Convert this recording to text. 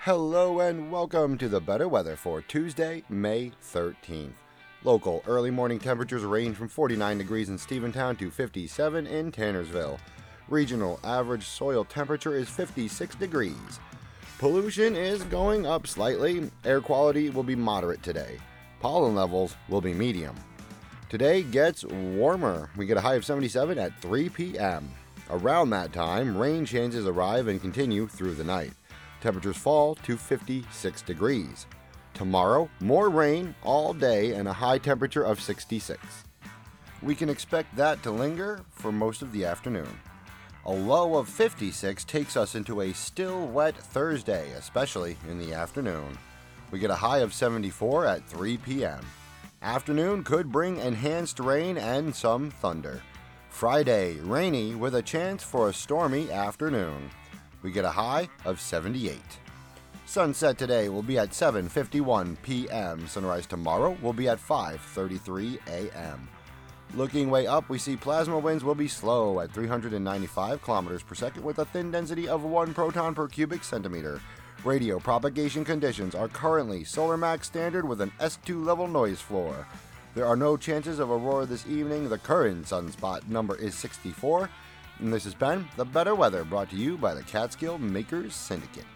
Hello and welcome to the better weather for Tuesday, May 13th. Local early morning temperatures range from 49 degrees in Stephentown to 57 in Tannersville. Regional average soil temperature is 56 degrees. Pollution is going up slightly. Air quality will be moderate today. Pollen levels will be medium. Today gets warmer. We get a high of 77 at 3 p.m. Around that time, rain chances arrive and continue through the night. Temperatures fall to 56 degrees. Tomorrow, more rain all day and a high temperature of 66. We can expect that to linger for most of the afternoon. A low of 56 takes us into a still wet Thursday, especially in the afternoon. We get a high of 74 at 3 p.m. Afternoon could bring enhanced rain and some thunder. Friday, rainy with a chance for a stormy afternoon. We get a high of 78. Sunset today will be at 7:51 p.m. Sunrise tomorrow will be at 5:33 a.m. Looking way up, we see plasma winds will be slow at 395 kilometers per second with a thin density of 1 proton per cubic centimeter. Radio propagation conditions are currently Solar Max standard with an S2 level noise floor. There are no chances of aurora this evening. The current sunspot number is 64. And this has been The Better Weather, brought to you by the Catskill Makers Syndicate.